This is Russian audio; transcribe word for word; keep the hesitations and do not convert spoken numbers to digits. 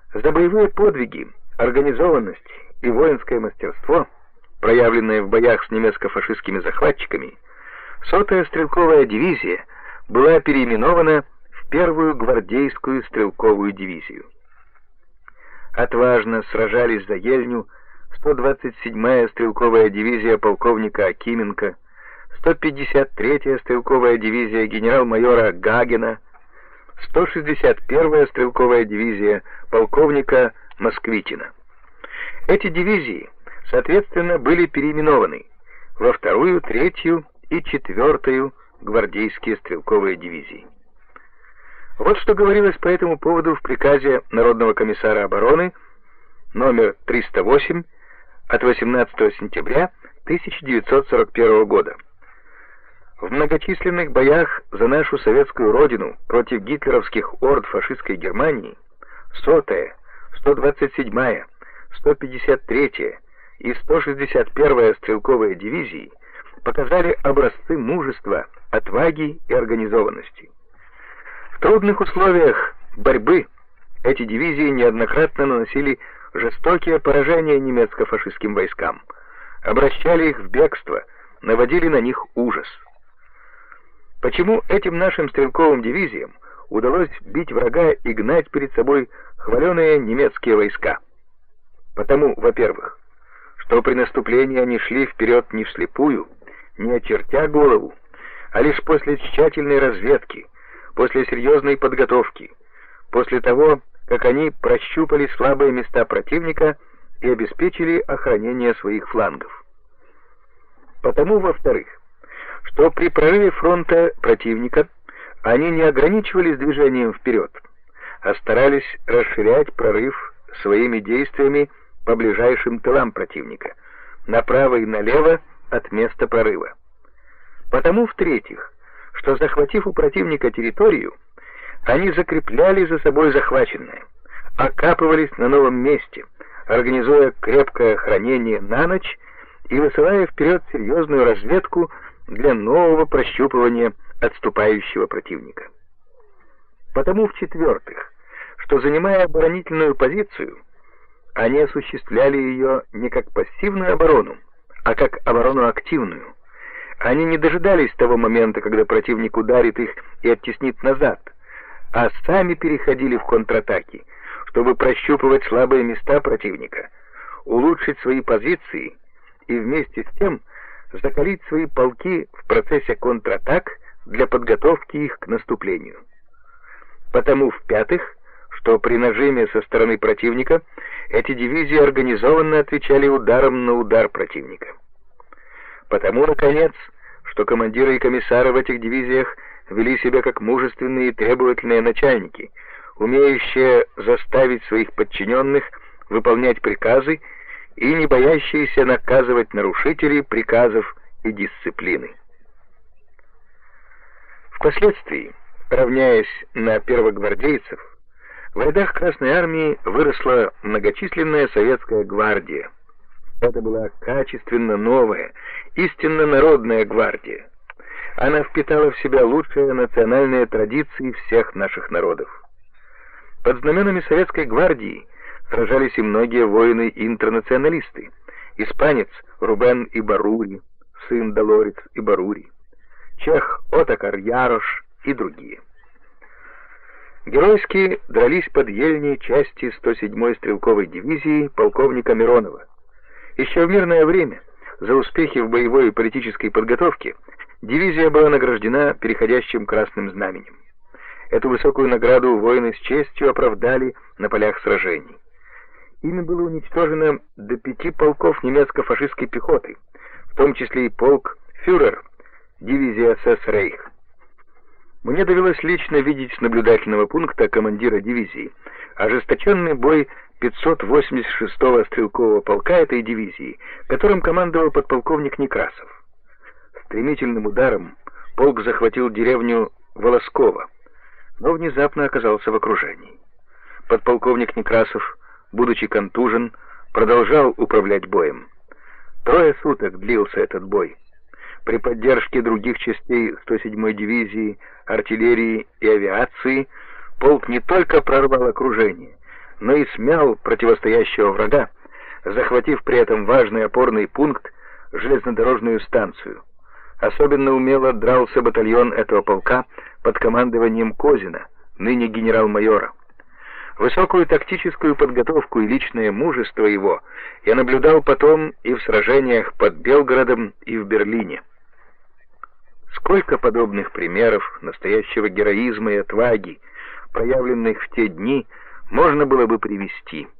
За боевые подвиги, организованность и воинское мастерство, проявленное в боях с немецко-фашистскими захватчиками, сотая стрелковая дивизия была переименована в первую гвардейскую стрелковую дивизию. Отважно сражались за Ельню сто двадцать седьмая стрелковая дивизия полковника Акименко, сто пятьдесят третья стрелковая дивизия генерал-майора Гагена, сто шестьдесят первая стрелковая дивизия полковника Москвитина. Эти дивизии, соответственно, были переименованы во вторую, третью и четвертую гвардейские стрелковые дивизии. Вот что говорилось по этому поводу в приказе Народного комиссара обороны номер триста восемь от восемнадцатого сентября тысяча девятьсот сорок первого года. В многочисленных боях за нашу советскую родину против гитлеровских орд фашистской Германии сотая, сто двадцать седьмая, сто пятьдесят третья и сто шестьдесят первая стрелковые дивизии показали образцы мужества, отваги и организованности. В трудных условиях борьбы эти дивизии неоднократно наносили жестокие поражения немецко-фашистским войскам, обращали их в бегство, наводили на них ужас. Почему этим нашим стрелковым дивизиям удалось бить врага и гнать перед собой хваленые немецкие войска? Потому, во-первых, что при наступлении они шли вперед не вслепую, не очертя голову, а лишь после тщательной разведки, после серьезной подготовки, после того, как они прощупали слабые места противника и обеспечили охранение своих флангов. Потому, во-вторых, что при прорыве фронта противника они не ограничивались движением вперед, а старались расширять прорыв своими действиями по ближайшим тылам противника, направо и налево от места прорыва. Потому, в-третьих, что, захватив у противника территорию, они закрепляли за собой захваченное, окапывались на новом месте, организуя крепкое охранение на ночь и высылая вперед серьезную разведку для нового прощупывания отступающего противника. Потому, в-четвертых, что, занимая оборонительную позицию, они осуществляли ее не как пассивную оборону, а как оборону активную. Они не дожидались того момента, когда противник ударит их и оттеснит назад, а сами переходили в контратаки, чтобы прощупывать слабые места противника, улучшить свои позиции и вместе с тем закалить свои полки в процессе контратак для подготовки их к наступлению. Потому, в-пятых, что при нажиме со стороны противника эти дивизии организованно отвечали ударом на удар противника. Потому, наконец, что командиры и комиссары в этих дивизиях вели себя как мужественные и требовательные начальники, умеющие заставить своих подчиненных выполнять приказы и не боящиеся наказывать нарушителей приказов и дисциплины. Впоследствии, равняясь на первогвардейцев, в рядах Красной Армии выросла многочисленная советская гвардия. Это была качественно новая, истинно народная гвардия. Она впитала в себя лучшие национальные традиции всех наших народов. Под знаменами советской гвардии сражались и многие воины-интернационалисты. Испанец Рубен Ибарури, сын Долорец Ибарури, чех Отакар Ярош и другие. Геройски дрались под Ельней части сто седьмой стрелковой дивизии полковника Миронова. Еще в мирное время за успехи в боевой и политической подготовке дивизия была награждена переходящим красным знаменем. Эту высокую награду воины с честью оправдали на полях сражений. Ими было уничтожено до пяти полков немецко-фашистской пехоты, в том числе и полк «Фюрер», дивизия эс эс «Рейх». Мне довелось лично видеть с наблюдательного пункта командира дивизии ожесточенный бой пятьсот восемьдесят шестого стрелкового полка этой дивизии, которым командовал подполковник Некрасов. Стремительным ударом полк захватил деревню Волосково, но внезапно оказался в окружении. Подполковник Некрасов, будучи контужен, продолжал управлять боем. Трое суток длился этот бой. При поддержке других частей сто седьмой дивизии, артиллерии и авиации полк не только прорвал окружение, но и смял противостоящего врага, захватив при этом важный опорный пункт, железнодорожную станцию. Особенно умело дрался батальон этого полка под командованием Козина, ныне генерал-майора. Высокую тактическую подготовку и личное мужество его я наблюдал потом и в сражениях под Белгородом и в Берлине. Сколько подобных примеров настоящего героизма и отваги, проявленных в те дни, можно было бы привести.